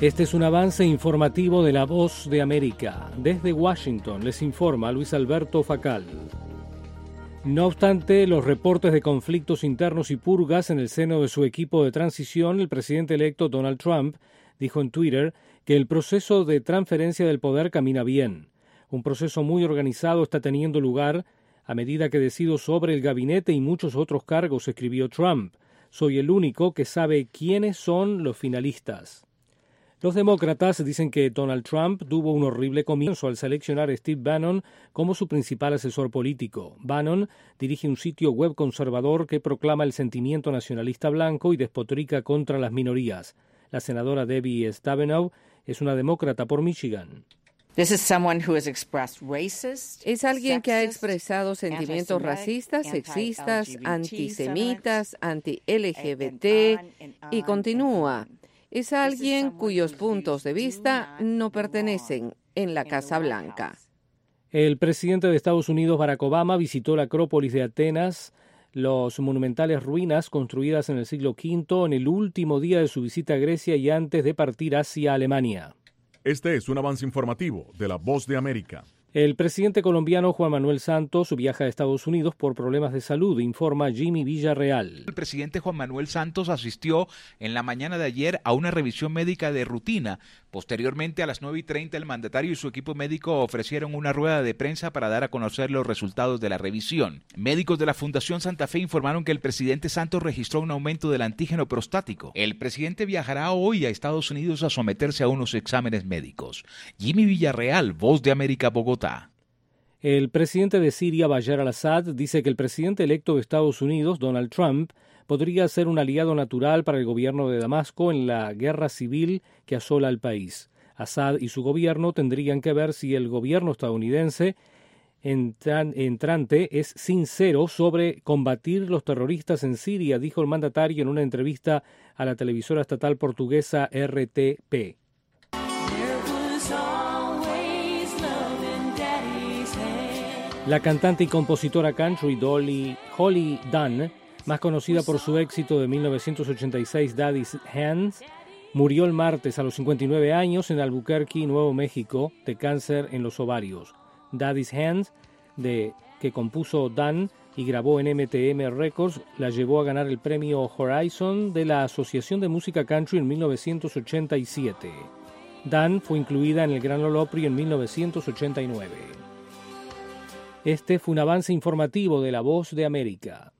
Este es un avance informativo de La Voz de América. Desde Washington les informa Luis Alberto Facal. No obstante los reportes de conflictos internos y purgas en el seno de su equipo de transición, el presidente electo Donald Trump dijo en Twitter que el proceso de transferencia del poder camina bien. Un proceso muy organizado está teniendo lugar a medida que decido sobre el gabinete y muchos otros cargos, escribió Trump. Soy el único que sabe quiénes son los finalistas. Los demócratas dicen que Donald Trump tuvo un horrible comienzo al seleccionar a Steve Bannon como su principal asesor político. Bannon dirige un sitio web conservador que proclama el sentimiento nacionalista blanco y despotrica contra las minorías. La senadora Debbie Stabenow es una demócrata por Michigan. Es alguien que ha expresado sentimientos racistas, sexistas, antisemitas, anti-LGBT y continúa. Es alguien cuyos puntos de vista no pertenecen en la Casa Blanca. El presidente de Estados Unidos, Barack Obama, visitó la Acrópolis de Atenas, las monumentales ruinas construidas en el siglo V, en el último día de su visita a Grecia y antes de partir hacia Alemania. Este es un avance informativo de La Voz de América. El presidente colombiano Juan Manuel Santos viaja a Estados Unidos por problemas de salud, informa Jimmy Villarreal. El presidente Juan Manuel Santos asistió en la mañana de ayer a una revisión médica de rutina. Posteriormente, a las 9:30, el mandatario y su equipo médico ofrecieron una rueda de prensa para dar a conocer los resultados de la revisión. Médicos de la Fundación Santa Fe informaron que el presidente Santos registró un aumento del antígeno prostático. El presidente viajará hoy a Estados Unidos a someterse a unos exámenes médicos. Jimmy Villarreal, Voz de América, Bogotá. El presidente de Siria, Bashar al-Assad, dice que el presidente electo de Estados Unidos, Donald Trump, podría ser un aliado natural para el gobierno de Damasco en la guerra civil que asola al país. Assad y su gobierno tendrían que ver si el gobierno estadounidense entrante es sincero sobre combatir los terroristas en Siria, dijo el mandatario en una entrevista a la televisora estatal portuguesa RTP. La cantante y compositora country Holly Dunn, más conocida por su éxito de 1986 Daddy's Hands, murió el martes a los 59 años en Albuquerque, Nuevo México, de cáncer en los ovarios. Daddy's Hands, que compuso Dunn y grabó en MTM Records, la llevó a ganar el premio Horizon de la Asociación de Música Country en 1987. Dunn fue incluida en el Gran Ole Opry en 1989. Este fue un avance informativo de La Voz de América.